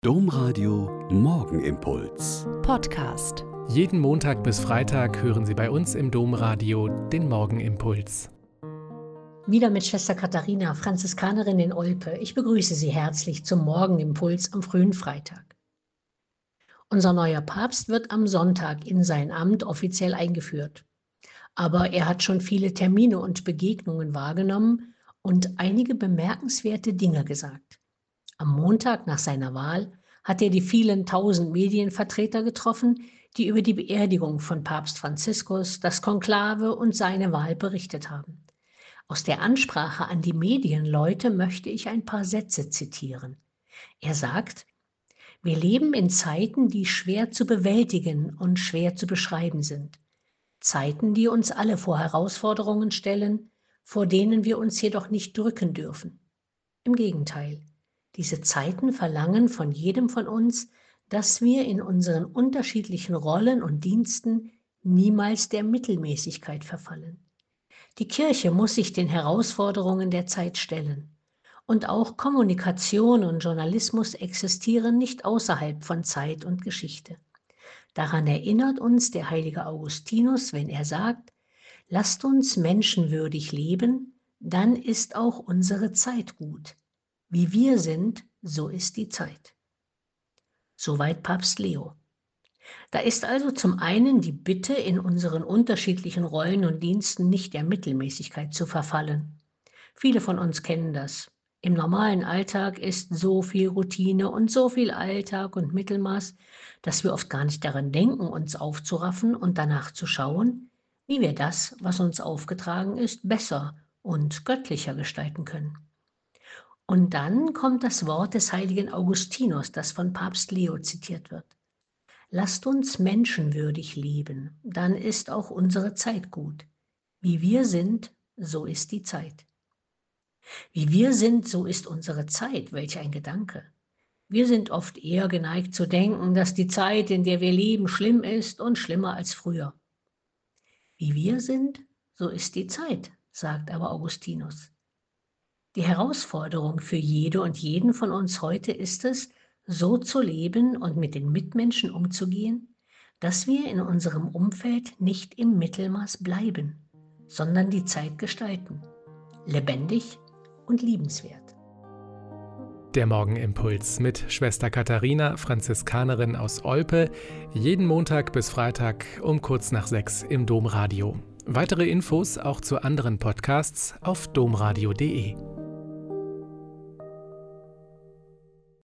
Domradio Morgenimpuls. Podcast. Jeden Montag bis Freitag hören Sie bei uns im Domradio den Morgenimpuls. Wieder mit Schwester Katharina, Franziskanerin in Olpe. Ich begrüße Sie herzlich zum Morgenimpuls am frühen Freitag. Unser neuer Papst wird am Sonntag in sein Amt offiziell eingeführt. Aber er hat schon viele Termine und Begegnungen wahrgenommen und einige bemerkenswerte Dinge gesagt. Am Montag nach seiner Wahl hat er die vielen tausend Medienvertreter getroffen, die über die Beerdigung von Papst Franziskus, das Konklave und seine Wahl berichtet haben. Aus der Ansprache an die Medienleute möchte ich ein paar Sätze zitieren. Er sagt: Wir leben in Zeiten, die schwer zu bewältigen und schwer zu beschreiben sind. Zeiten, die uns alle vor Herausforderungen stellen, vor denen wir uns jedoch nicht drücken dürfen. Im Gegenteil. Diese Zeiten verlangen von jedem von uns, dass wir in unseren unterschiedlichen Rollen und Diensten niemals der Mittelmäßigkeit verfallen. Die Kirche muss sich den Herausforderungen der Zeit stellen. Und auch Kommunikation und Journalismus existieren nicht außerhalb von Zeit und Geschichte. Daran erinnert uns der heilige Augustinus, wenn er sagt: Lasst uns menschenwürdig leben, dann ist auch unsere Zeit gut. Wie wir sind, so ist die Zeit. Soweit Papst Leo. Da ist also zum einen die Bitte, in unseren unterschiedlichen Rollen und Diensten nicht der Mittelmäßigkeit zu verfallen. Viele von uns kennen das. Im normalen Alltag ist so viel Routine und so viel Alltag und Mittelmaß, dass wir oft gar nicht daran denken, uns aufzuraffen und danach zu schauen, wie wir das, was uns aufgetragen ist, besser und göttlicher gestalten können. Und dann kommt das Wort des heiligen Augustinus, das von Papst Leo zitiert wird. Lasst uns menschenwürdig leben, dann ist auch unsere Zeit gut. Wie wir sind, so ist die Zeit. Wie wir sind, so ist unsere Zeit. Welch ein Gedanke. Wir sind oft eher geneigt zu denken, dass die Zeit, in der wir leben, schlimm ist und schlimmer als früher. Wie wir sind, so ist die Zeit, sagt aber Augustinus. Die Herausforderung für jede und jeden von uns heute ist es, so zu leben und mit den Mitmenschen umzugehen, dass wir in unserem Umfeld nicht im Mittelmaß bleiben, sondern die Zeit gestalten, lebendig und liebenswert. Der Morgenimpuls mit Schwester Katharina, Franziskanerin aus Olpe, jeden Montag bis Freitag um kurz nach 6 im Domradio. Weitere Infos auch zu anderen Podcasts auf domradio.de.